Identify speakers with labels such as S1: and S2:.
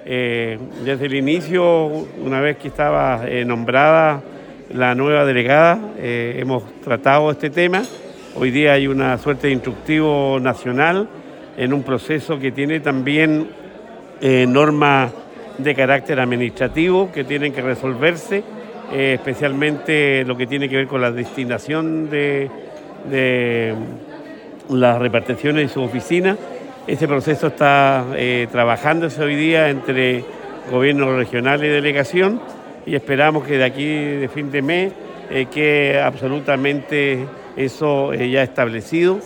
S1: Desde el inicio, una vez que estaba nombrada la nueva delegada, hemos tratado este tema. Hoy día hay una suerte de instructivo nacional en un proceso que tiene también normas de carácter administrativo que tienen que resolverse, especialmente lo que tiene que ver con la destinación de las reparticiones de sus oficinas. Este proceso está trabajándose hoy día entre gobierno regional y delegación y esperamos que de aquí de fin de mes quede absolutamente eso ya establecido